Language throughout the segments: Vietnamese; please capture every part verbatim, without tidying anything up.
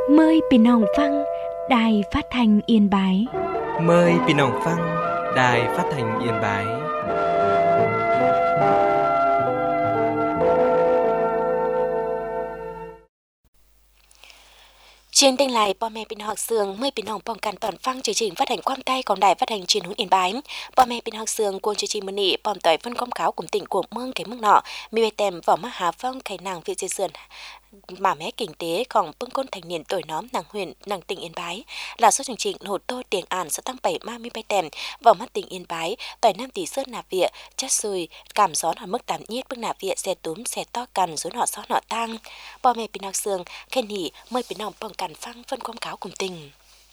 Mời Pin Hồng Phăng, Đài Phát thanh Yên Bái. Mời Pin Hồng Phăng, Đài Phát thanh Yên Bái. Trên kênh lại Bò mẹ Pin Học Sương mời Pin Hồng Bong Can toàn phăng chương trình phát hành quang tay còn đài phát hành truyền hướng Yên Bái. Bò mẹ Pin Học Sương cuốn chương trình mân nị bòm tới phân công cáo cùng tỉnh của mương cái mương nọ mi bê tem vào mắt hà phong cái nàng việt dây sườn mà mẹ kinh tế còn bưng côn thành niên tuổi nóm nàng huyện nàng tỉnh Yên Bái là số chương trình hồ tô tiền ản sẽ tăng bảy ma mi bay tem vào mắt tỉnh Yên Bái tỏi nam tỷ sơn nạp viện chất xùi cảm gió ở mức tạm nhiệt bưng nạp viện xe túm xe to cằn rốn họ xó nọ tang. Bò mẹ Pin Học Sương khen hỉ mời Pin Hồng Bong Can phăng phân quang cáo cùng tỉnh.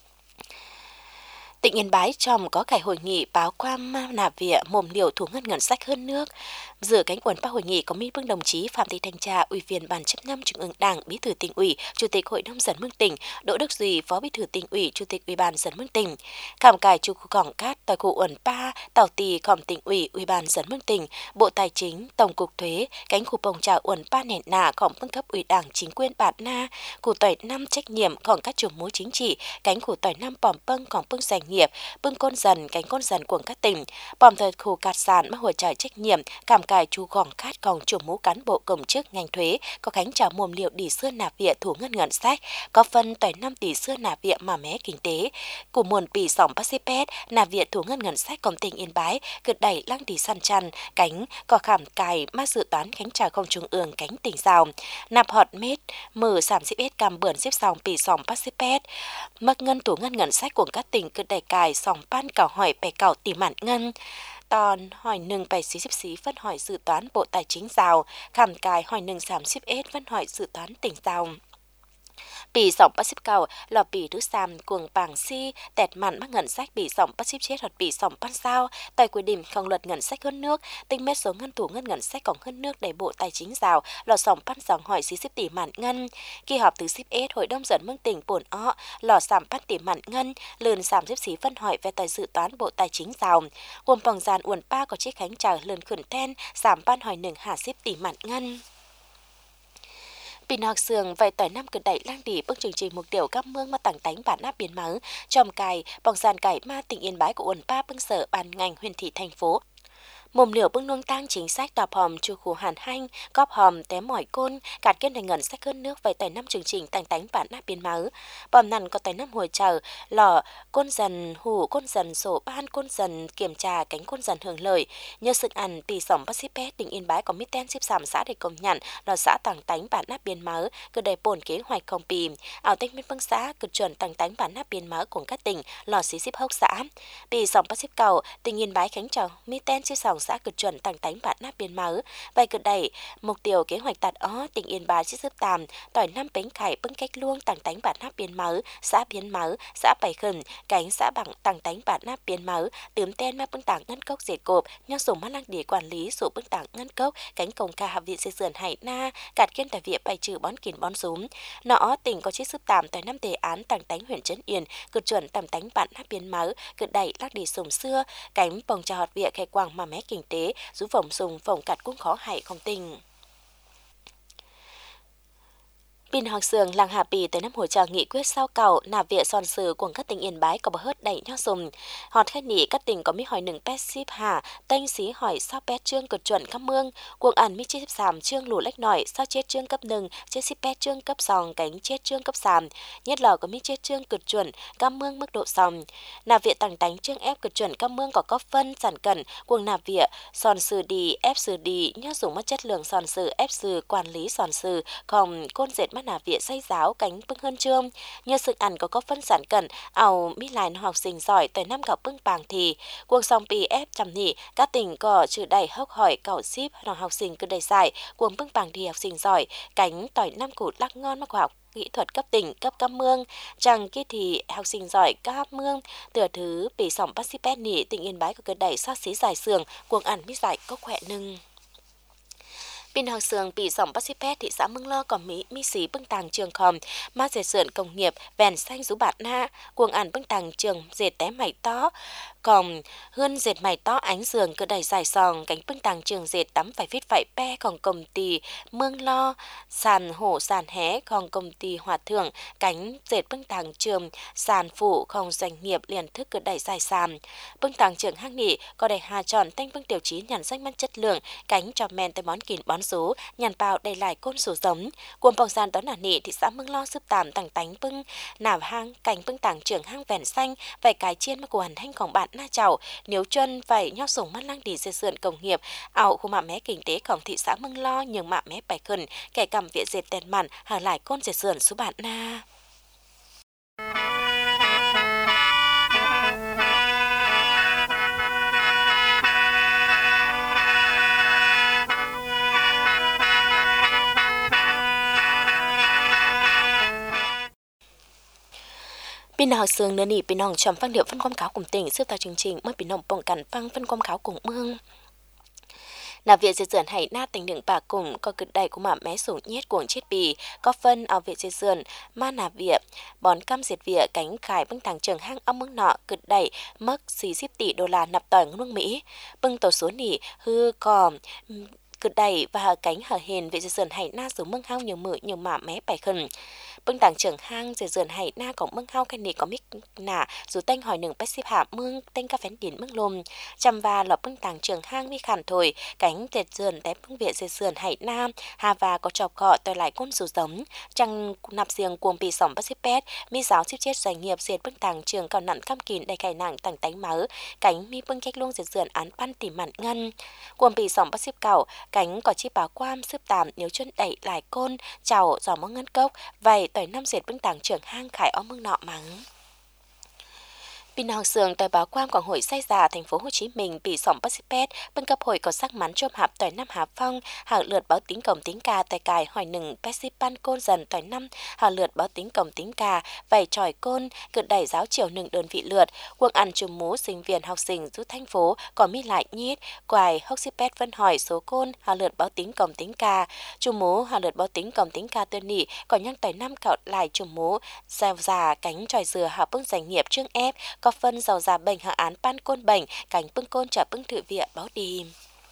Tỉnh Yên Bái trong có cái hội nghị báo quan nạp viện mồm liều thủ ngân ngân sách hơn nước. Giữa cánh uẩn ba hội nghị có Mỹ Vương đồng chí Phạm Thị Thanh Trà, Ủy viên Ban chấp năm Trung ương Đảng, Bí thư Tỉnh ủy, Chủ tịch Hội đồng dân Mương tỉnh, Đỗ Đức Duy, Phó Bí thư Tỉnh ủy, Chủ tịch Ủy ban dân Mương tỉnh. Cảm cải chủ khu cảng cát tại khu uẩn ba, Tàu Tì, Khóm Tỉnh ủy, Ủy ban dân Mương tỉnh, Bộ Tài chính, Tổng cục Thuế, cánh khu bồng trà uẩn ba nền nà khóm phân cấp ủy Đảng chính quyền bản na, khu tỏi năm trách nhiệm còn các chủ mối chính trị, cánh khu tỏi năm bòm bâng còn bưng doanh nghiệp, bưng côn dần cánh côn dần của các tỉnh, bòm thời khu cát sản mà hỗ trợ trách nhiệm, cảm cải chủ gòn cát còn chủ mũ cán bộ công chức ngành thuế có khánh chào mồm liệu đi xưa nạp viện thủ ngân ngân sách có phân tỏi năm tỷ xưa nạp viện mà mé kinh tế của nguồn bị sòng Pacific nạp viện thủ ngân ngân sách công tỉnh Yên Bái cực đẩy lăng đi săn chăn cánh có khảm cài mà dự toán khánh chào không trung ương cánh tỉnh rào nạp hot mét mở sảm xếp hết cam bươn xếp sòng bị sòng Pacific mất ngân thủ ngân ngân sách của các tỉnh cực đẩy cài sòng pan cảo hỏi bè cảo tỷ mạn ngân tòn hỏi nừng bảy xí xíp xí phân hỏi dự toán Bộ Tài chính rào khảm cài hỏi nừng sảm xíp ết phân hỏi dự toán tỉnh rào. Bị sòng Pacific cầu là bị thứ sàm cuồng bảng si tẹt mặn mắc ngân sách bị sòng Pacific chết hoặc bị sòng pan sao tại quy định không luật ngân sách hơn nước tinh mét số ngân thủ ngân ngân sách còn hơn nước để Bộ Tài chính rào lò sòng pan dòng hỏi xí xíp tỷ mạn ngân kỳ họp thứ xíp ết Hội đồng dân Mương tỉnh bổn ó lò sàm pan tỷ mạn ngân lườn sàm xíp xí phân hỏi về tài dự toán Bộ Tài chính rào gồm bằng giàn uẩn ba có chiếc khánh trả lườn khẩn ten sàm pan hỏi nừng hạ xíp tỷ mạn ngân. Pin Học Sương vậy tỏi năm cực đẩy lang đi bước chương trình mục tiêu các mương mà tảng tánh bản áp biến máu trong cài bằng sàn cải ma tỉnh Yên Bái của uẩn ba bưng sở ban ngành huyện thị thành phố mồm liều bưng nuông tăng chính sách đạp hòm chu khu hàn hanh góp hòm té mỏi côn cạt kết thành ngân sách hơn nước vậy tỏi năm chương trình tảng tánh bản áp biến máu bòm nằn có tỏi năm hồi chờ lò côn dần hủ côn dần sổ ban côn dần kiểm tra cánh côn dần hưởng lợi nhờ sự ăn tỷ sòng Pacific tỉnh Yên Bái có mít ten xếp sàm xã để công nhận lò xã tảng tánh bản áp biến máu cứ đầy bổn kế hoạch không pì ảo tách miền băng xã cứ chuẩn tảng tánh bản áp biến máu của các tỉnh lò xí xếp hốc xã tỷ sòng Pacific cầu tỉnh Yên Bái khánh chào mít ten xếp sòng xã cực chuẩn tăng tánh bản áp biến máu vậy cực đẩy mục tiêu kế hoạch đạt ó tỉnh Yên Bái sẽ giúp tàm tỏi năm bánh khải bưng cách luông tăng tánh bản áp biến máu xã biến máu xã bảy khẩn cánh xã bằng tăng tánh bản áp biến máu tướm ten mà bưng tảng ngân cốc dệt cộp nhau dùng mắt lăng để quản lý số bưng tảng ngân cốc cánh công ca học viện xây dựng hải na cạt kiên tại viện bài trừ bón kín bón rúm nọ tỉnh có chiếc giúp tàm tỏi năm đề án tăng tánh huyện Trấn Yên cực chuẩn tăng tánh bản áp biến máu cực đẩy lắc đi sùng xưa cánh bồng trà hot viện khai quang mà mé kinh tế giúp phòng dùng phòng cạt cũng khó hại không tình. Pin Học Sương làng Hà Bì tới năm hỗ trợ nghị quyết sau cầu nạp viện son sử của các tỉnh Yên Bái có bờ hớt đẩy nho dùng họt khách nỉ các tỉnh có mi hỏi nừng pet ship hà tênh xí hỏi sao pet trương cực chuẩn các mương cuồng ẩn mi chết sàm trương lù lách nổi sao chết trương cấp nừng chết ship pet trương cấp sòng cánh chết trương cấp sàm nhất là có mi chết trương cực chuẩn các mương mức độ sòng nạp viện tăng tánh trương ép cực chuẩn các mương có có phân sản cẩn cuồng nạp viện son sử đi ép sử đi nho dùng mất chất lượng son sử ép sử quản lý son sử còn côn dệt mắt nạp viện xây giáo cánh bưng hơn trương nhờ sự ăn có có phân sản cẩn ảo mi lại học sinh giỏi tới năm gặp bưng bàng thì cuộc sống pê ép chăm nỉ các tỉnh có trừ đầy hốc hỏi cậu ship hoặc học sinh cứ đầy giải cuồng bưng bàng thì học sinh giỏi cánh tỏi năm củ lắc ngon mắc học kỹ thuật cấp tỉnh cấp cấp mương chẳng kia thì học sinh giỏi cấp mương tựa thứ bị sòng Pacific nỉ tỉnh Yên Bái có cơ đẩy sát xí giải sườn cuồng ăn mi giải có khỏe nưng. Pin học sường bị sòng Pacific thị xã Mương Lo còn Mỹ mi xí bưng tàng trường khòm má dệt sườn công nghiệp vèn xanh rú bạn na cuồng ản bưng tàng trường dệt té mày to còn hơn dệt mày to ánh giường cứ đầy dài sòng cánh bưng tàng trường dệt tắm phải viết phải pe còn công ty Mương Lo sàn hổ sàn hé còn công ty Hòa Thượng cánh dệt bưng tàng trường sàn phụ không doanh nghiệp liền thức cứ đầy dài sàn bưng tàng trường hang nỉ có đầy hà tròn tanh bưng tiểu chí nhàn danh mắt chất lượng cánh cho men tới món kín bón số nhàn bao đầy lại côn số giống cuồng bọc sàn đó là nỉ thị xã Mương Lo giúp tạm tàng tánh bưng nạp hang cánh bưng tàng trường hang vẻn xanh vài cái chiên mà của hẳn thanhของbạn na chảo nếu chân vậy nho sủng mắt lăng đi dây sườn công nghiệp ảo khu mạ mé kinh tếของthị xã Mương Lo nhường mạ mé bài khẩn kẻ cầm viện dệt tèn mặn hàng lại côn dây sườn số bạn na Pin học sương nơi nỉ pin hồng trầm phăng điệu phân quang cáo cùng tỉnh sư tàu chương trình mới pin hồng bồng cản phăng phân quang cáo cùng mương nạp viện dây dườn hay na tình đựng bà cùng có cực đầy của mạ mé sủng nhét cuồng chết bì có phân ao viện dây dườn ma nạp viện bón cam diệt viện cánh khải bưng thẳng trường hang âm mương nọ cực đầy mất xí xíp tỷ đô la nạp tỏi nước Mỹ bưng tổ số nỉ hư cò cực đầy và cánh hở hền viện dây dườn hay na xuống mương hao nhiều mự nhiều mạ mé bài khẩn bưng tàng trưởng hang dệt dườn hay na cổng mương hao cái này có mic nả dù tanh hỏi nừng bách xếp hạ mương tanh ca phén điển mương lùm chăm và lọp bưng tàng trưởng hang mi khản thổi cánh dệt dườn tép bưng viện dệt dườn hay na hà và có trọc cọ tôi lại côn dù giống chẳng nạp riêng cuồng bị sòng bách xếp pét mi giáo xếp chết doanh nghiệp dệt bưng tàng trường còn nặng cam kín đầy cải nặng tàng tánh máu cánh mi bưng cách luôn dệt dườn án pan tỉ mặn ngân cuồng bị sòng bách xếp cẩu cánh có chi báo quam xếp tạm nếu chân đẩy lại côn chào giò mong ngân cốc vậy tỏi năm dệt bưng tàng trưởng hang khải ó mương nọ mắng Pin học sường tờ báo quang quảng hội say già thành phố Hồ Chí Minh bị sòng Pacific bưng cấp hội có sắc mắn chôm hạp tỏi năm Hà Phong hàng lượt báo tính cổng tính ca tại cài hỏi nừng Pacific côn dần tỏi năm hàng lượt báo tính cổng tính ca vầy tròi côn cực đẩy giáo chiều nừng đơn vị lượt quân ăn chùm mú sinh viên học sinh rút thành phố có mi lại nhít quài Hoxipet phân hỏi số côn hàng lượt báo tính cổng tính ca chùm mú hàng lượt báo tính cổng tính ca tuyên nỉ có nhăng tỏi năm cạo lại chùm mú gieo già cánh tròi dừa hạ bưng doanh nghiệp trương ép có phân giàu già bệnh hạ án pan côn bệnh cánh bưng côn trả bưng thự viện báo đi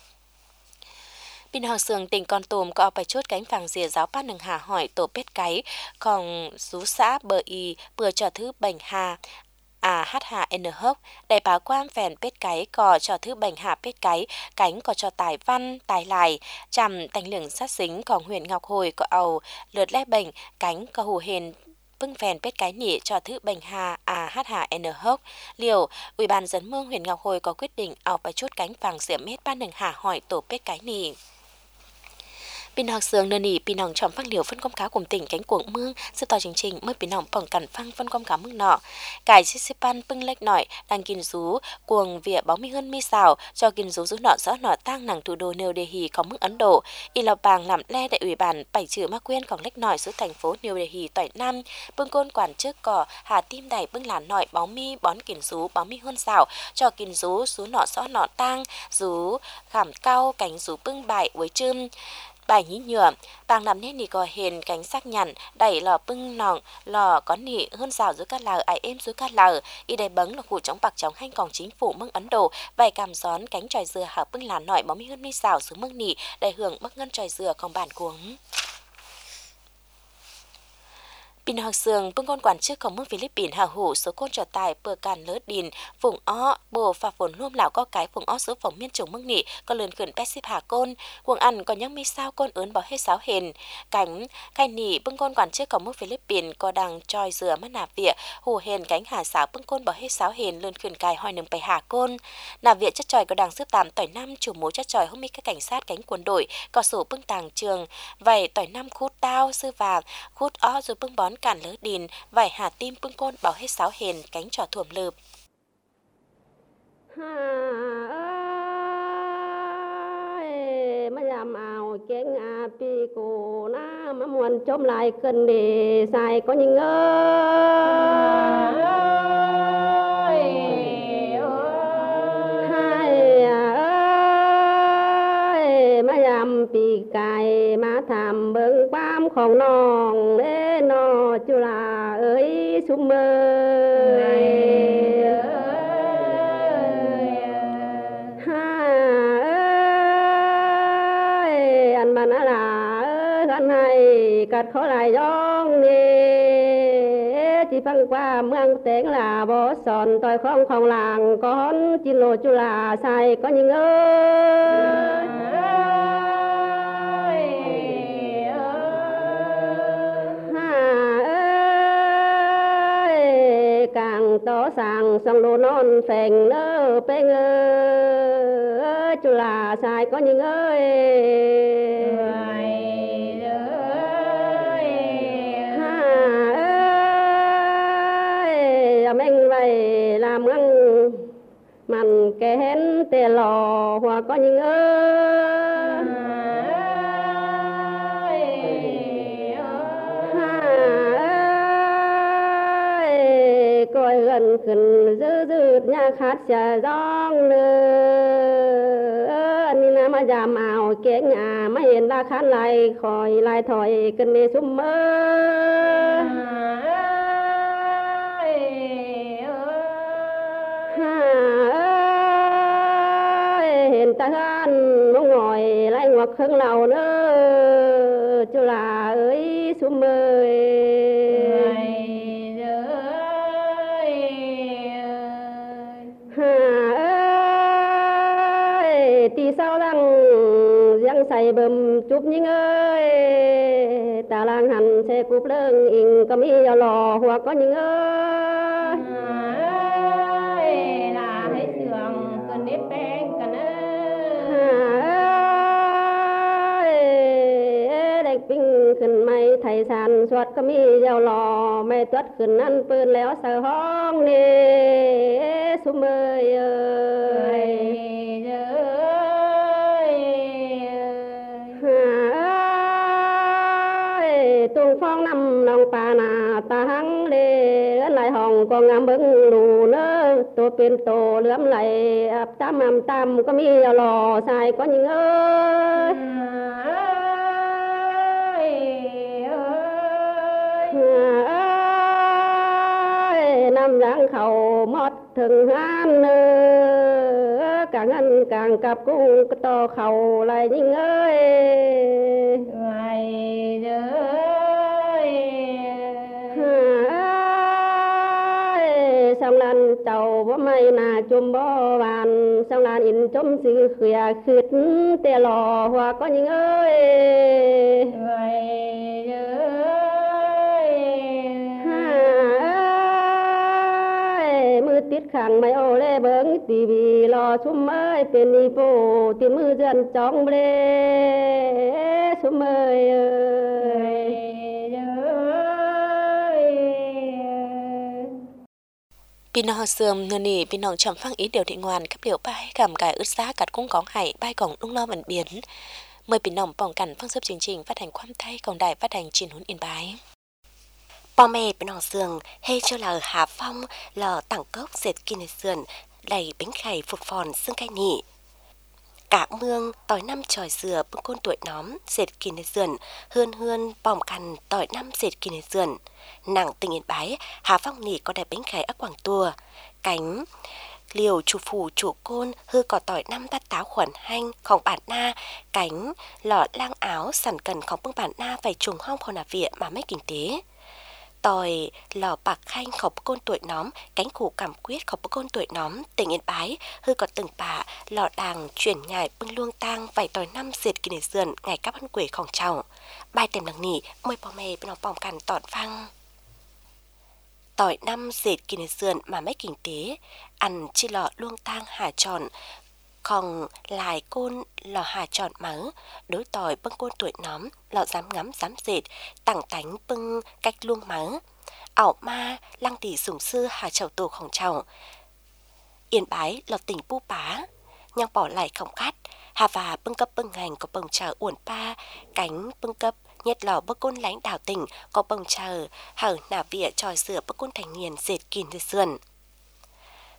Pin học sường tỉnh Con Tum có bài chốt cánh vàng rìa giáo pan nừng hà hỏi tổ pết cái còn rú xã bờ y bừa trò thứ bệnh hà à hát hà n hốc đại báo quang phèn pết cái cò cho thứ bệnh hạ pết cái cánh có cho tài văn tài lại chằm tành lửng sát xính còn huyện Ngọc Hồi có ầu lượt lẽ bệnh cánh có hù hền bưng phèn pết cái nỉ cho thứ bệnh hà à hát hà n hốc liều ủy ban dân mương huyện Ngọc Hồi có quyết định ảo bài chút cánh vàng rỉa mét ban nừng hà hỏi tổ pết cái nỉ Pin học sường nơi nỉ pin hồng tròn phăng liều phân công cáo cùng tỉnh cánh cuồng mương sư tòa chương trình mới pin hồng bỏng cẩn phăng phân công cáo mương nọ cải sisipan bưng lệch nọi đang kinh rú cuồng vỉa báo mi hơn mi xào cho kinh rú rú nọ rõ nọ tang nàng thủ đô New Delhi có mương Ấn Độ y lào bàng làm le đại ủy ban bảy trừ ma quyên còn lệch nọi xuống thành phố New Delhi tỏi nam bưng côn quản trước cỏ hà tim đẩy bưng làn nọi báo mi bón kinh rú báo mi hơn xào cho kinh rú rú nọ rõ nọ tang rú khảm cao cánh rú bưng bại với chưm bài nhí nhựa bàng làm nên nỉ có hền cánh sắc nhằn đẩy lò bưng nòng lò có nỉ hơn rào dưới các lờ ai êm dưới các lờ y đầy bấng là khu chống bạc chống hành còn chính phủ mương Ấn Độ vài cảm gión cánh tròi dừa hợp bưng làn nọi bóng mi hơn mi xào xuống mương nỉ đầy hưởng bắc ngân tròi dừa còn bản cuống Pin học sường bưng con quản chứcของmương Philippines hào hủ số côn trò tài bờ càn lỡ đìn vùng ó bồ phà phồn luôn lão có cái vùng ó số phòng miên trùng mương nị có lươn khẩn pet xếp hà côn cuồng ăn có những mi sao côn ớn bảo hết sáo hền cánh khai nị bưng con quản chứcของmương Philippines có đằng tròi dừa mắt nạp viện hù hền cánh hà sáo bưng côn bảo hết sáo hền lươn khẩn cài hỏi nừng bày hà côn nạp viện chất tròi có đằng sức tạm tỏi năm chủ mối chất tròi hôm mi các cảnh sát cánh quân đội có sổ bưng tàng trường vảy tỏi năm khút tao sư và khút ó rồi bưng bón cản lỡ đìn vải hà tim bưng côn bảo hết sáo hền cánh trò thuồm lợp mà làm ảo cái ngà pi cổ na mà muốn chôm lại cần để xài có những ơi hai ơi mà làm ำปีกายมาทำเบิ่งความของน้องเด้นอจุฬาเอ้ยชุมเมยฮ่าเอ้ยอันบรรณาลาเอ้ยกันให้กัดเขาหลายย่องนี่ที่ฟังความเมืองแตงลาบ่สอนต่อยของของลางก้อนจินโลจุฬาใส่ก็ยิงเอ้ยฮ่าเอ้ยกลางต่อสั่งสังโลนอนแฝงเน้อเป้งเอ้ยจุฬาใส่ก็ยิงเอ้ยแม่งไว้ลาเมืองมันแกเห็นแต่หล่อหัวก็ยิงเอ้ยฮ่าเอ้ยก้อยเงินขึ้นยืดยืดยาขาดเสียร้องเลยอันนี้นะมายามเอาเก่งอ่ะไม่เห็นราคาลายคอยลายถอยกันในซุ้มเมื่เห็นตาหันมองหน่อยไล่หัวเครื่องเหล่าเน้อจุฬาเอ้ยสุมเมยฮ่าเอ้ยตีเศร้าลังยังใส่เบิ่มจุบยิงเอ้ยตาลางหันเสกุบเลิงอิงก็มียาหล่อหัวก็ยิงเอ้ยลาให้เสื่อมกันนิดแป้งกันเอ้ยเด็กปิ้งขึ้นไม่ไทยสันสวดก็มียาหล่อไม่ตวดขึ้นนั่นปืนแล้วใส่ห้องนี่สุมเอ้ยเอ้ยตุงฟองน้ำน้องปานาตาหังเดือนไหลห้องก็งามเบิ้งดูเน้อตัวเป็นโตเหลื่อมไหลอับตามอับตามก็มีหล่อใส่ก็ยิงเอ้ยน้ำล้างเขาหมดถึงห้ามเนื้อกางเงินกางกับกุ้งก็ต่อเขาไหลยิงเอ้ยไหลเด้สองลานเจ้าบ่ไม่น่าจมบ่หวานสองลานอินจมซื้อเขียขึ้นแต่หล่อหัวก็ยิงเอ้ยไว้เอ้ยฮ่าเอ้ยมือติดขังไม่โอเล่เบิ่งทีวีรอชุ่มเอ้ยเป็นอีโปติดมือเดือนจ้องเบลชุ่มเอ้ยเอ้ยพี่น้องเสื่อมเนื้อนี่พี่น้องจำฟังý điều thị ngoan cấp điệu bài cảm cải ướt giá cắt cung cóng hải bài cổng lung lo vận biến mờiพี่น้องป้องกันฟังsub chương trình phát hànhความไทยของđài phát hành chín huấn yên bái พ่อแม่พี่น้องเสื่องเฮเจ้าเหล่าหาฟ้องเหล่าต่างกบเสร็จกินในเสื่อนไหลเป็นไข่ฝุดฟอนซึ่งไก่นี่กะเมืองต่อยน้ำจอยเสือเปิ้งก้นtuổiน้อมเสร็จกินในเสื่อนเฮือนเฮือนป้อมกันต่อยน้ำเสร็จกินในเสื่อนหนังtình yên báiหาphong nỉ có đại bánh khải ác quảng tua cánh liều chủ phủ chủ côn hư cỏ tỏi năm tát táo khuẩn hanhของbản na cánh lọ lang áo sẵn cầnของbưng bản na phải trùng hong phò nà viện mà mấy kinh tế tỏi lọ bạc khanhของcôn tuổi nóm cánh củ cảm quyếtของcôn tuổi nóm tình yên bái hư có từng bà lọ đàng chuyển nhài bưng luông tang vài tỏi năm diệt kinh sườn ngày các văn quỷของเจ้าbàiเต็มหนังนี่มวยพ่อแม่เป็นน้องป้องกันตอนฟังต่อยน้ำเศษกินในเสื่อนมาไม่กิ่งเต๋อันชิหล่อล่วงตั้งหาจอนของลายก้นหล่อหาจอนมั้งđốiต่อยเปิ้งก้นtuổiน้อมหล่อdám ngắm dámเศษตั้งtánhเปิ้งcách luôngมั้งเอามาลังตีสูงซื่อหาเฉาตัวของเจ้าเอียนบายหล่อติ่งปูป๋ายังbỏ lại không cắt hà và bưng cấp bưng ngành có bông chờ uổng pa cánh bưng cấp nhất lò bức côn lãnh đạo tỉnh có bông chờ hở nả vỉa tròi sửa bức côn thành nghiền dệt kín từ sườn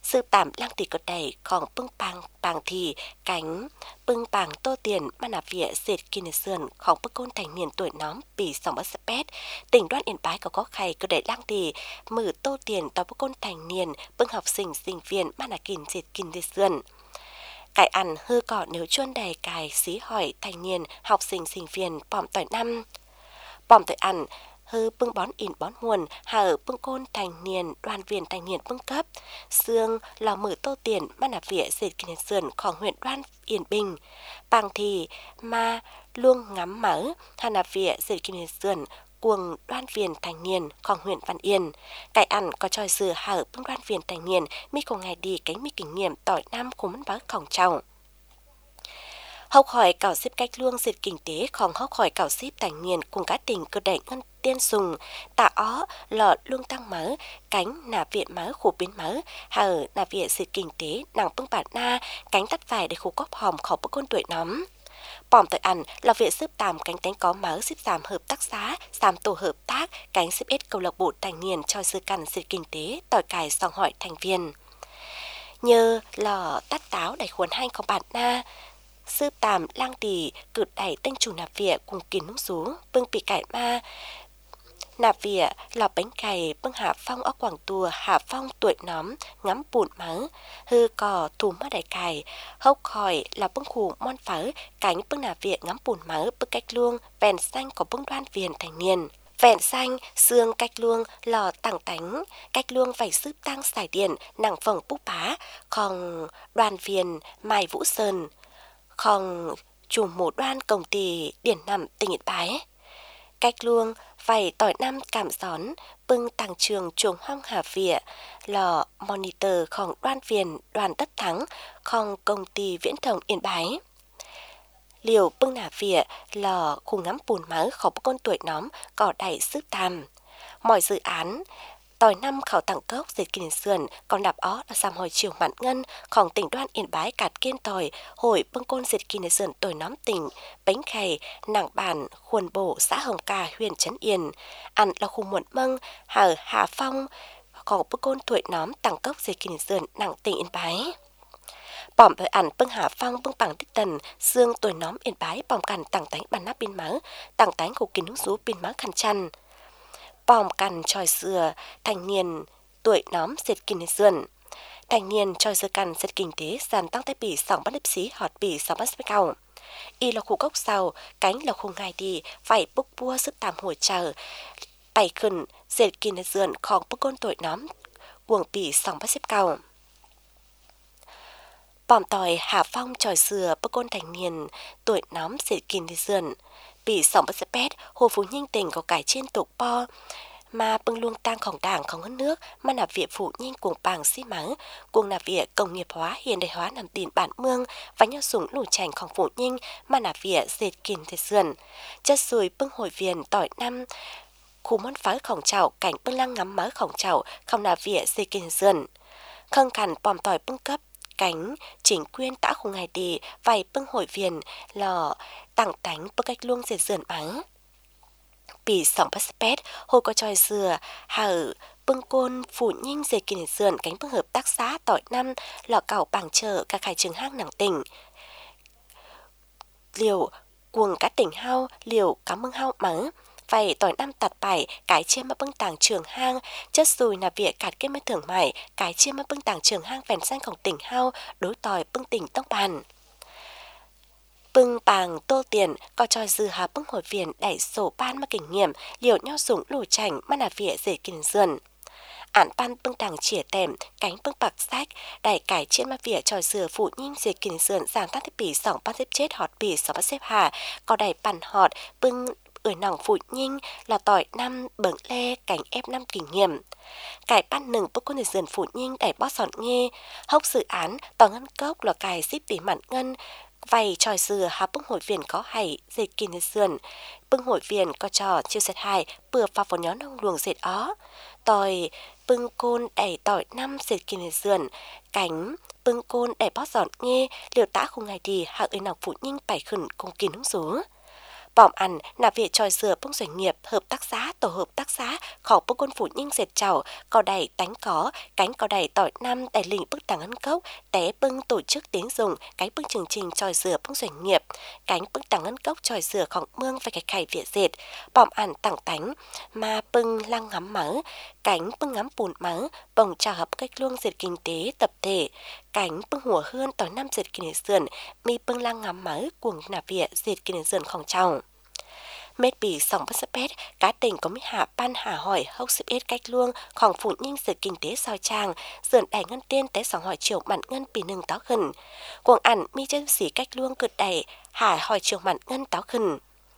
sư tạm lang tỷ có đầyของปึ้งปังปางที cánh ปึ้งปัง tô tiền mà nạp vía dệt kinh sơn ของ ปึ้ง côn thành niên tuổi nóm ปี สองพันสิบแปด tỉnh Đoan Yên Bái có có khay có đầy lang tỷ mử tô tiền tao ปึ้ง côn thành niên ปึ้ง học sinh sinh viên mà nạp kinh dệt kinh sơn cải ăn hư cỏ nếu chuôn đầy cài xí hỏi thành niên học sinh sinh viên bỏm tỏi năm bỏm tỏi ăn hư bưng bón in bón nguồn hở bưng côn thành niên đoàn viên thành niên bưng cấp xương lò mử tô tiền mà nạp vía dệt kinh sơnของhuyện Đoan Yên Bình bằng thì mà luôn ngắm mở hà nạp vía dệt kinh sơn cuồng đoan viên thành niênของhuyện Văn Yên cải ăn có tròi dừa hở bưng đoan viên thành niên mi cùng ngày đi cánh mi kinh nghiệm tỏi năm cùng mất bác khổng trọng học hỏi cảo xếp cách luông dệt kinh tếของhọc hỏi cảo xếp thành niên cùng các tỉnh cơ đẩy ngân tiên sùng tạ ó lọ luông tăng mở cánh nạp viện mở khu biến mở hở nạp viện dệt kinh tế nàng bưng bản na cánh tắt vải để khu cóp hòm khẩu bức côn tuổi nóm bỏm tội ăn là viện xếp tàm cánh tánh có máu xếp giảm hợp tác xã giảm tổ hợp tác cánh xếp ít câu lạc bộ thành niên cho sư căn dệt kinh tế tỏi cải song hỏi thành viên nhờ lò tắt táo đẩy khuôn hai không bản na sư tàm lang tỷ cử đẩy tên chủ nạp viện cùng kín nung sú bưng bị cải ma nạp vía lò bánh cày bưng hạ phong ở quảng tùa hạ phong tuổi nóm ngắm bùn mớ hư cò thù má đại cày hốc khỏi là bưng khủ mon phở cánh bưng nạp vía ngắm bùn mớ bưng cách luông vèn xanh của bưng đoan viên thành niên vẹn xanh xương cách luông lò tảng tánh cách luông vảy sướp tăng xài điện nặng phồng búp bá còn đoàn viên mai vũ sơn còn chủ mộ đoan công ty điển nằm tỉnh Yên Bái cách luông vảy tỏi năm cảm gión bưng tàng trường chuồng hoang hà vỉa lò monitorของđoan viên đoàn tất thắngของcông ty viễn thông Yên Bái liều bưng nà vỉa lò khu ngắm bùn mớของcon tuổi nóm cỏ đẩy sức tam mọi dự án tỏi năm khảo tặng cốc dệt kinh sơn còn đạp ó là sàm hồi chiều mạn ngânของtỉnh Đoan Yên Bái cạt kiên tỏi hội bưng côn dệt kinh sơn tỏi nóm tỉnh bánh khay nặng bản khuôn bổ xã Hồng Ca huyện Trấn Yên ăn là khu muộn mâng hở Hà Phongของbưng côn tuổi nóm tặng cốc dệt kinh sơn nặng tỉnh Yên Bái bỏm bởi ảnh bưng Hà Phong bưng bằng tích tần xương tuổi nóm Yên Bái bỏm cằn tặng tánh bàn nắp biên mớ tặng tánh của kín hữu rú biên mớ khăn chăn bòm cằn tròi sừa thành niên tuổi nóm dệt kinh sơn thành niên tròi sừa cằn dệt kinh tế sàn tăng tay bỉ sòng bắt lip xí họt bỉ sòng bắt spek cầu y là khu gốc sau cánh là khu ngay đi phải bốc bua sức tạm hồi chờ bảy khẩn dệt kinh sơnของbức côn tuổi nóm cuồng bỉ sòng bắt xếp cầu bòm tỏi Hà Phong tròi sừa bức côn thành niên tuổi nóm dệt kinh sơn bị sòng bất pét hồ phú nhanh tình có cải trên tục po mà bưng luông tangของđảngของhơn nước mà nạp viện phụ nhanh cuồng bàng xi mắng cuồng nạp viện công nghiệp hóa hiện đại hóa nằm tiền bản mương và nhau súng lù chànhของphụ nhanh mà nạp viện dệt kinh thế sườn chất sùi bưng hội viên tỏi năm khu món pháของเจ้าcảnh bưng lăng ngắm mớของเจ้าkhông nạp viện dệt kinh sườn khâng cằn bòm tỏi bưng cấp cánh chính quyền đã khu ngày đi vài bưng hội viên lò tặng tánh bức cách luông dệt sườn mắng bị sòng bắt pet hồi có tròi dừa hở bưng côn phủ nhanh dệt kinh sườn cánh bưng hợp tác xã tỏi năm lò cảo bảng chợ cả khải trường hang nặng tỉnh liều cuồng cá tỉnh hao liều cá mưng hao mắng vậy tỏi năm tạt bảy cái chia mà bưng tàng trường hang chất sùi là việc cạt kết mới thưởng mải cái chia mà bưng tàng trường hang vèn xanhของtỉnh hao đối tỏi bưng tỉnh tông bàn bưng bàng tô tiền có tròi dư hà bưng hội viên đẩy sổ ban mà kinh nghiệm liều nhau súng lù chảnh mà là vỉa dễ kinh dườn ản ban bưng tàng chỉa tèm cánh bưng bạc sách đẩy cải trên mà vỉa tròi dừa phụ nhanh dễ kinh dườn giảm tác thiết bị sòng ban xếp chết họt bì sòng bắt xếp hà có đẩy bàn họt bưng ưỡi nòng phụ nhanh là tỏi năm bẩn le cánh ép năm kinh nghiệm cải ban nừng bức con dườn phụ nhanh đẩy bót sọn nghe hốc dự án tỏ ngân cốc là cài xếp tỉ mặn ngân vay tròi dừa hà bưng hội viên có hay dệt kinh sườn bưng hội viên có trò chiêu sệt hai bừa vào vào nhóm nông luồng dệt ó tỏi bưng côn đẩy tỏi năm dệt kinh sườn cánh bưng côn đẩy bót giòn nghe liều tã không ngày đi hạng ơi nào phụ nhanh bảy khẩn cùng kín húng số Bỏm ăn là việc tròi sửa bông doanh nghiệp, hợp tác xã, tổ hợp tác xã, khó bông quân phủ nhưng dệt chảo, có đầy tánh có, cánh có đầy tỏi năm, đầy lình bức tàng ấn cốc, té bưng tổ chức tiếng dùng, cánh bưng chương trình tròi sửa bông doanh nghiệp, cánh bưng tàng ấn cốc tròi sửa khổng mương và cái khải viện dệt, bỏm ăn tặng tánh, mà bưng lăng ngắm mớ, cánh bưng ngắm bùn mớ, bồng trà hợp cách luông dệt kinh tế tập thể, cánh bưng hùa hươn tỏi năm dệt kinh tế sườn, mi bưng lăng ngắm mớ cuồng nạp viện dệt kinh tế sườn khổng trọng. Mết bì sòng bất sắp bét, cá tỉnh có mấy hạ ban hạ hỏi hốc xếp ít cách luông, khỏng phụ nhanh sự kinh tế soi trang, dườn đài ngân tiên tế sòng hỏi chiều mặn ngân bì nâng táo khẩn. Cuồng ẩn mi chân xỉ cách luông cực đẩy, hạ hỏi chiều mặn ngân táo khẩn.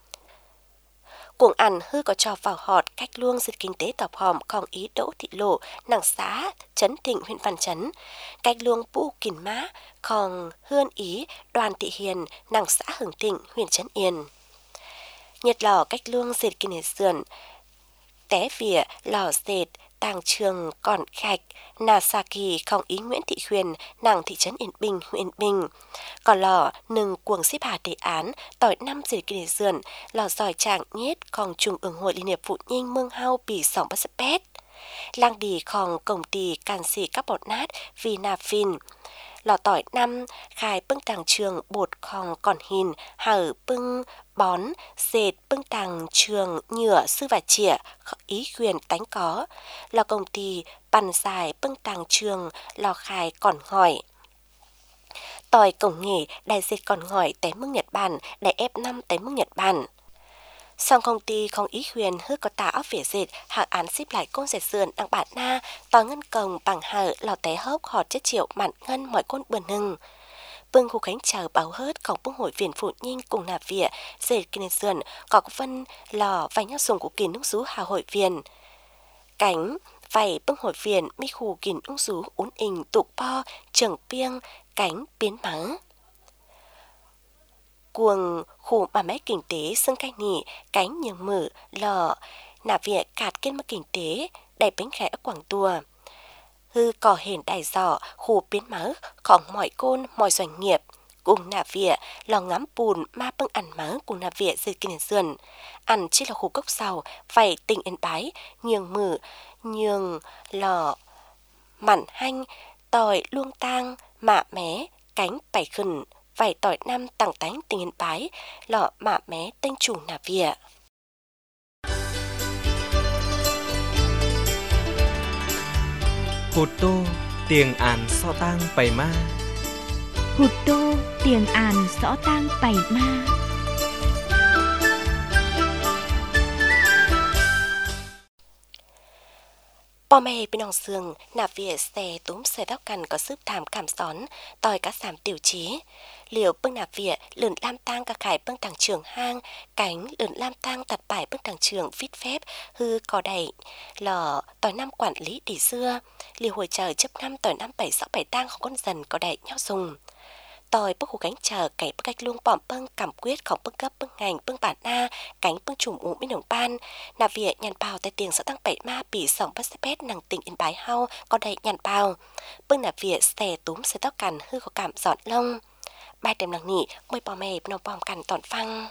Cuồng ẩn hư có trò vào họt cách luông sự kinh tế tọp hòm khỏng ý đỗ thị lộ, nàng xá, trấn thịnh huyện Văn Chấn. Cách luông bũ kìn má, khỏng hươn ý, đoàn thị hiền, nàng xã hưởng thịnh huyện Trấn Yên. Nhiệt lò cách luông dệt kinh tế sườn, té vỉa lò dệt tàng trường còn khạch, nà sa kỳ không ý Nguyễn Thị Huyền, nàng thị trấn Yên Bình huyện Bình. Còn lò nừng cuồng xếp hạ đề án tỏi năm dệt kinh tế sườn, lò giỏi trạng nhiết còn trùng ủng hội liên hiệp phụ nhinh mương hao bì sòng bắt pét. Lang đi còn công ty can xì các bột nát vì nà phìn. Lò tỏi năm khai bưng tàng trường bột khòng còn hình hở bưng bón dệt bưng tàng trường nhựa sư và chĩa ý quyền tánh có. Lò công ty bàn dài bưng tàng trường lò khai còn hỏi. Tỏi cổng nghề đại dệt còn hỏi té mưng Nhật Bản để ép năm té mưng Nhật Bản. Song công ty không ý huyền hư có tả óc vỉa dệt hạng án xếp lại côn dệt sườn đăng bản na tòa ngân cồng bằng hở lò té hốc họt chất triệu mặn ngân mọi côn bườn nừng. Bưng khu khánh chờ báo hớt còn bưng hội viện phụ nhinh cùng nạp vỉa dệt kinh sườn có vân lò và nhau dùng của kỳ nung rú hà hội viện. Cánh vảy bưng hội viện mi khu kỳ nung rú uốn ình tụ po trường piêng cánh biến mắng. Cuồng khu bà máy kinh tế xương canh nỉ cánh nhường mở lò nạp viện cạt kết mất kinh tế đầy bánh khẽ ở quảng tùa. Hư cỏ hển đài giỏ khu biến mớ khỏng mọi côn mọi doanh nghiệp cùng nạp viện lò ngắm bùn ma bưng ăn mớ cùng nạp viện dệt kinh sườn. Ăn chỉ là khu cốc sầu phải tình yên bái nhường mở nhường lò mặn hanh tỏi luông tang mạ mé cánh bảy khẩn vài tỏi năm tặng tánh tình yên bái lọ mạ mé tên chủ nạp vỉa. Hụt tô tiền án so tang bày ma. Hụt tô tiền àn rõ tang bày ma. Bò mê bên nòng sườn, nạp vỉa xe túm xe tóc cằn có sức thảm cảm xón, tòi các giảm tiểu trí. Liều bưng nạp vỉa, lượn lam tang các khải bưng tàng trường hang, cánh lượn lam tang tặt bài bưng tàng trường vít phép, hư cò đầy, lò tòi năm quản lý đi xưa. Liều hồi chờ chấp năm tòi năm bảy sáu bảy tang không con dần có đầy nhau dùng. Tòi bức khu cánh chờ cày bức cách luông bỏm bưng cảm quyết khổng bưng cấp bưng ngành bưng bản na cánh bưng trùm ủ bên đồng ban nạp vỉa nhàn bào tại tiền xã tăng bảy ma bỉ sòng bắt pét nàng tỉnh yên bái hau có đầy nhàn bào bưng nạp vỉa xè túm xè tóc cằn hư có cảm dọn lông ba đêm nàng nỉ môi bò mè bên bòm cằn tòn phăng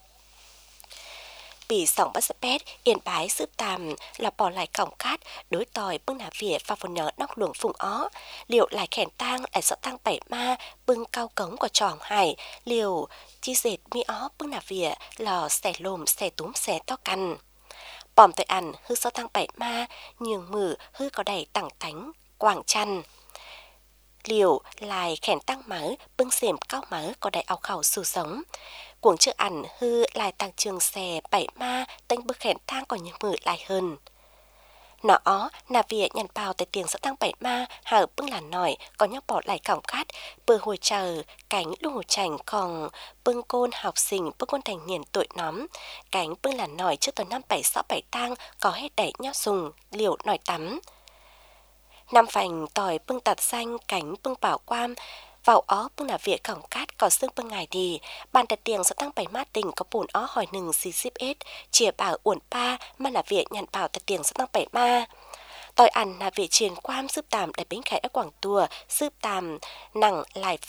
bỉ sòng bắt pét yên bái sướp tàm là bỏ lại cổng cát đối tòi bưng nạp vỉa và phần nhỏ nóc luồng phùng ó liệu lại khẻn tang lại sợ tăng bảy ma bưng cao cống của tròn hải liều chi dệt mi ó bưng nạp vỉa lò xẻ lồm xẻ túm xẻ to căn bòm tội ăn hư sợ tăng bảy ma nhường mử hư có đầy tẳng tánh quảng chăn liều lại khẻn tăng mớ bưng xềm cao mớ có đầy áo khẩu xù sống cuồng chưa ăn hư lại tăng trường xè bảy ma tênh bức khẻn thang còn những mử lại hơn. Nó ó nạp vỉa nhàn bào tại tiền sẽ tăng bảy ma hở bưng là nổi còn nhóc bỏ lại cổng cát bơ hồi chờ cánh lúc hồ chảnh còn bưng côn học sinh bưng côn thành niên tuổi nóm cánh bưng là nổi trước tuần năm bảy sáu bảy tang có hết đẩy nhóc dùng liều nổi tắm. Năm phành tỏi bưng tạt xanh cánh bưng bảo quam vào ó bưng là vỉa cổng cát có xương bưng ngài đi bàn đặt tiền sẽ tăng bảy ma tình có bùn ó hỏi nừng xì xíp ết chìa bảo uổng pa mà là vỉa nhàn bảo đặt tiền sẽ tăng bảy ma tỏi ăn là vỉa triền quam giúp tàm để bánh khải ở quảng tùa giúp tàm nặng lại phồng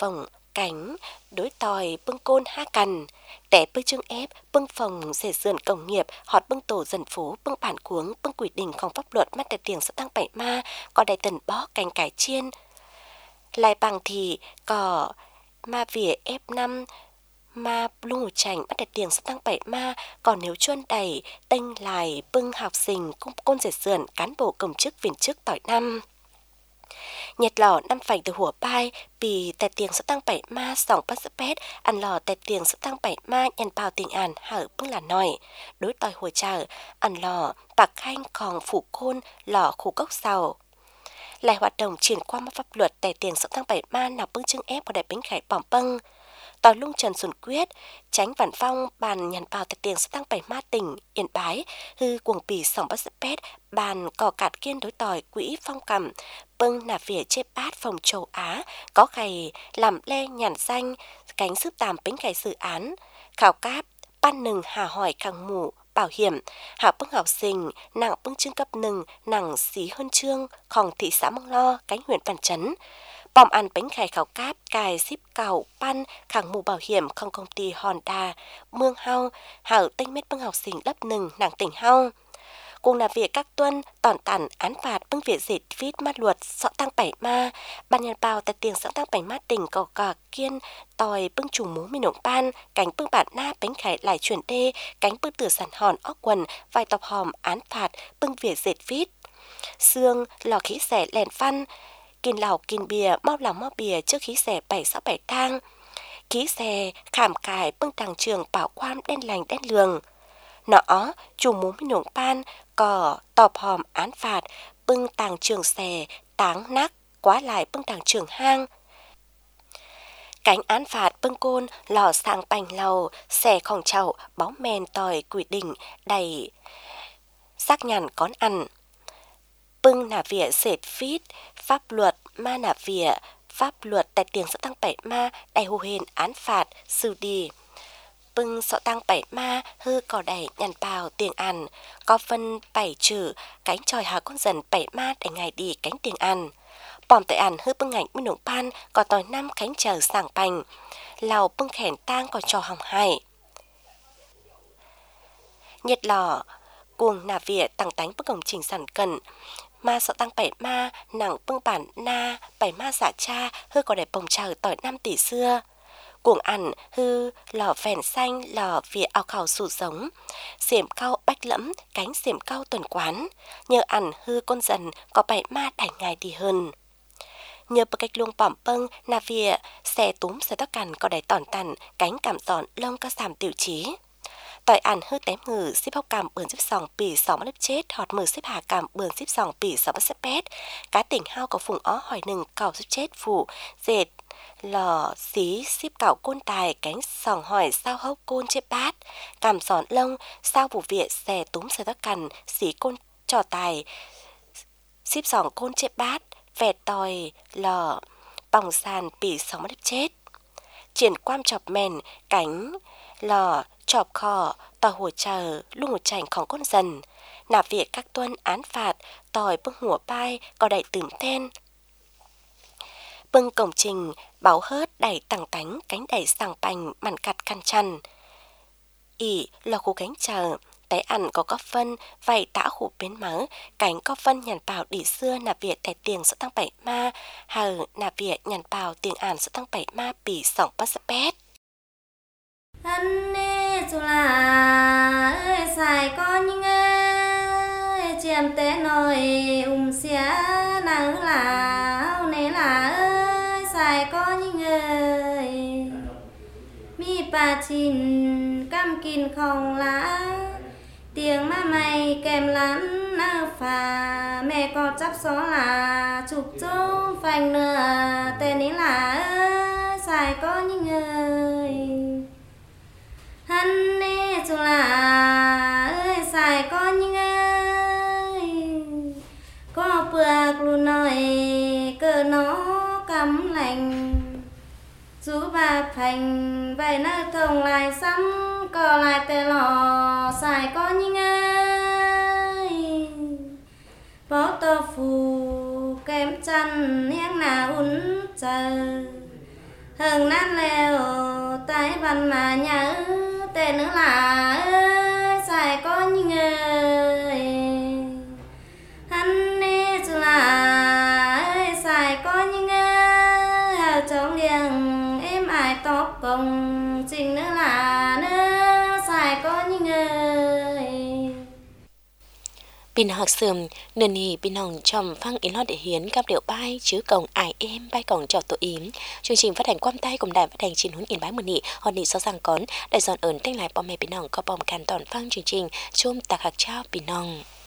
cánh đối tòi bưng côn ha cằn té bưng chương ép bưng phòng rể sườn công nghiệp họt bưng tổ dân phố bưng bản cuống bưng quỷ đình không pháp luật mắt đại tiền sẽ tăng bảy ma có đại tần bó cành cải chiên lại bằng thì có ma vỉa ép năm ma lung chành bắt đại tiền sẽ tăng bảy ma còn nếu chuân đầy tênh lại bưng học sinh cung côn rể sườn cán bộ công chức viên chức tỏi năm nhiệt lò năm phành từ hùa bai bì tè tiền sẽ tăng bảy ma sòng bắt sắp pét ăn lò tè tiền sẽ tăng bảy ma nhân bao tiền àn hở bưng là nòi đối tòi hồi chờ ăn lò bạc khanh còn phủ côn lò khủ cốc sầu lại hoạt động triển qua pháp luật tè tiền sẽ tăng bảy ma nào bưng chương ép của đại bính khải bỏng bâng tòa lung Trần Xuân Quyết tránh Vạn Phong bàn nhàn bào tại tiền sẽ tăng bảy ma tỉnh Yên Bái hư cuồng bì sòng bắt sắp pét bàn cỏ cạt kiên đối tòi quỹ phong cầm bưng nạp vỉa chê bát phòng châu Á có khầy làm le nhàn danh cánh sức tàm bính khải dự án khảo cáp ban nừng hà hỏi khang mù bảo hiểm hạ bưng học sinh nặng bưng chương cấp nừng nặng xí hơn chương khòng thị xã Mông Lo cánh huyện Văn Chấn bom ăn bánh khải khảo cáp cài ship cầu pan khẳng mù bảo hiểm không công ty Honda mương hao hảo tinh mết bưng học sinh lớp nừng nặng tỉnh hao cùng là việc các tuân tòn tản án phạt bưng việc dệt viết mát luật sọ tăng bảy ma ban nhân bao tại tiền sọ tăng bảy ma tỉnh cầu cỏ kiên tòi bưng chủ mú mình nộn ban cánh bưng bản na bánh khải lại chuyển đê cánh bưng tử sản hòn óc quần vài tọc hòm án phạt bưng việc dệt viết xương lò khí xẻ lèn văn kiên lào kiên bìa mau lòng mau bìa trước khí xẻ bảy sáu bảy thang khí xẻ khảm cài bưng tàng trường bảo quan đen lành đen lường nọ chủ mú mình nộn ban cỏ tọp hòm án phạt bưng tàng trường xè táng nắc quá lại bưng tàng trường hang cánh án phạt bưng côn lò sang bành lầu xè khòng chậu bóng men tòi quỷ đỉnh đầy xác nhằn con ăn bưng nà vỉa sệt phít pháp luật ma nà vỉa pháp luật tại tiền sẽ tăng bảy ma đầy hù hên án phạt sư đi bưng sọ tăng bảy ma hư cỏ đầy nhằn bào tiền ăn có phân bảy trừ cánh tròi hà con dần bảy ma để ngày đi cánh tiền ăn bòm tại ăn hư bưng ảnh minh nồng pan có tòi năm cánh chờ sảng bành lào bưng khẻn tang còn trò hỏng hại nhiệt lò cuồng nà vỉa tăng tánh bức công trình sản cần ma sọ tăng bảy ma nặng bưng bản na bảy ma giả cha hư có để bồng chờ tỏi năm tỷ xưa cuồng ăn hư lò phèn xanh lò vỉa ao khảo sụt giống xiểm cao bách lẫm cánh xiểm cao tuần quán nhờ ăn hư con dần có bảy ma đảnh ngày đi hơn nhờ bậc cách luông bỏm bâng nà vỉa xe túm xe tóc cằn có đầy tòn tằn cánh cảm giòn lông có giảm tiểu trí tỏi ăn hư tém ngừ xếp hóc cảm bườn xếp sòng bỉ sòng mắt chết họt mừ xếp hà cảm bườn xếp sòng bỉ sòng mắt xếp pét cá tỉnh hao có phùng ó hỏi nừng cào xếp chết phủ dệt lò xí xếp cào côn tài cánh sòng hỏi sao hốc côn chết bát cảm giòn lông sao vụ viện xè túm xe tóc cằn xí côn trò tài xếp sòng côn chết bát vẹt tòi lò bòng sàn bỉ sòng mắt chết triển quan chọc mèn cánh lò chọc khò tò hồ chờ luôn một chànhของcon dần nạp việc các tuân án phạt tòi bưng hùa bai có đầy tửm tên bưng cổng trình báo hớt đẩy tằng tánh cánh đẩy sàng bành màn cặt căn chăn ỉ là khu cánh chờ té ăn có có phân vậy tã hủ bến mớ cánh có phân nhàn bào đỉ xưa nạp việc tại tiền sẽ tăng bảy ma hờ nạp việc nhàn bào tiền ản sẽ tăng bảy ma bỉ sòng bắt sắp pét anh nê dù là ơi xài con nhưng ơi chiêm té nồi ung xía nàng là nê là ơi xài con nhưng ơi mi bà chín cam kín không lá tiếng má mày kèm lắm nơ phà mẹ có chắp xó là chụp châu phanh nửa tên ấy là ơi xài con nhưng ơi hắn nè chú là ơi xài con nhưng ơi có bược luôn nói cơ nó cắm lành chú bà phành vậy nó thông lại xăm có lại tê lò xài con nhưng ơi bó tơ phù kém chăn nhang nào ún chờ hừng nát leo tay văn mà nhớ tên nữa là ơi xài có như người hắn nê chú là ơi xài có như người hào trong liền em ai tóc cùng trình nữa là nữa xài có như người Pin học sườm nền hì pin hồng trầm phăng ý lo để hiến gặp điệu bay chứ cổng ải em bay cổng trò tổ yếm chương trình phát hành quam tay cùng đài phát hành chín huấn in bái mười nị hòn nị sau rằng con đại dọn ơn thanh lại bom mẹ pin hồng có bom can toàn phăng chương trình chôm tạc hạc trao pin hồng